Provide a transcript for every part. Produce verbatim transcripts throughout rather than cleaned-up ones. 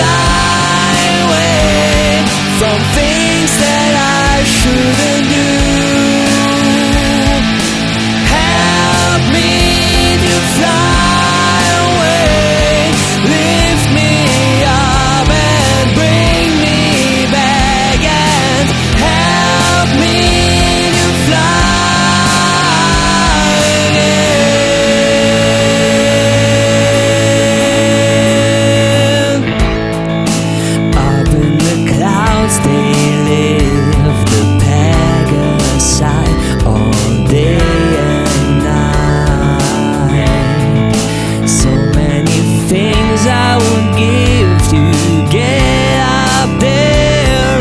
fly away from things that I shouldn't do. Help me to fly away, lift me up and bring me back, and help me to fly again. Up in the clouds they live, the Pegasi, all day and night. So many things I would give to get up there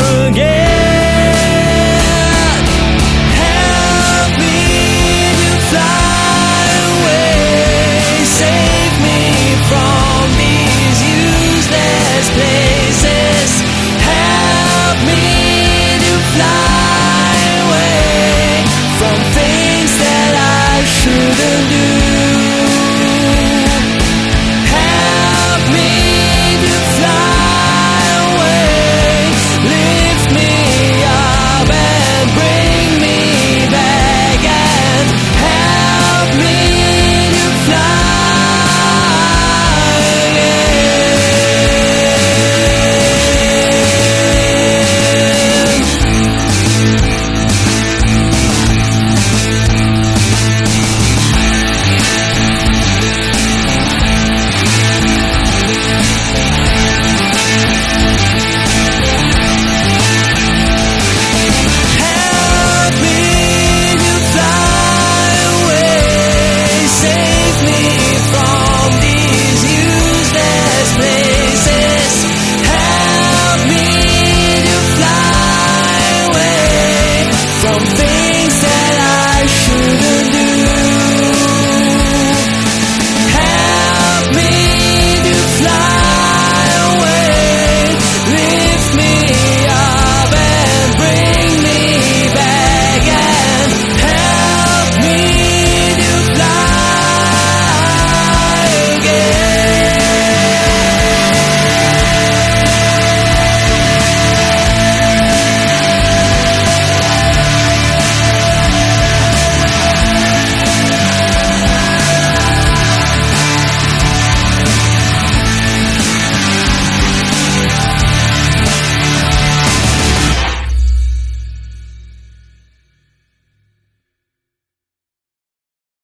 again. Help me to fly away, save me from these useless places. Help me to fly